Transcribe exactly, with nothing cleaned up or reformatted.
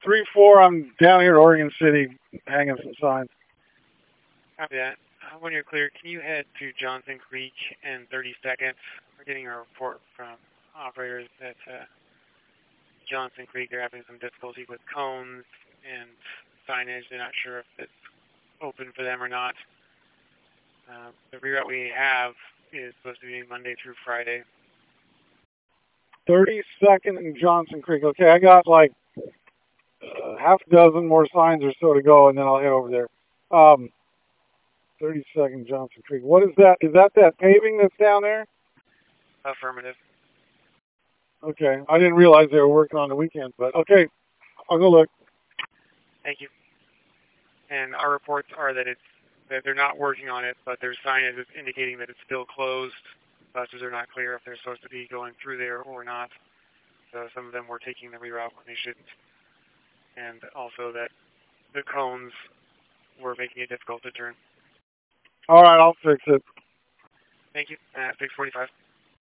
three four, I'm down here at Oregon City hanging some signs. Copy that. Uh, when you're clear, can you head to Johnson Creek in thirty seconds? We're getting a report from operators that uh, Johnson Creek, they're having some difficulty with cones and signage. They're not sure if it's open for them or not. Uh, the reroute we have is supposed to be Monday through Friday. thirty-second in Johnson Creek. Okay, I got like uh, half a dozen more signs or so to go, and then I'll head over there. Um, thirty-second Johnson Creek. What is that? Is that that paving that's down there? Affirmative. Okay, I didn't realize they were working on the weekend, but okay, I'll go look. Thank you. And our reports are that it's that they're not working on it, but there's signage that's indicating that it's still closed. Buses are not clear if they're supposed to be going through there or not. So some of them were taking the reroute when they shouldn't. And also that the cones were making it difficult to turn. All right, I'll fix it. Thank you. At six forty-five.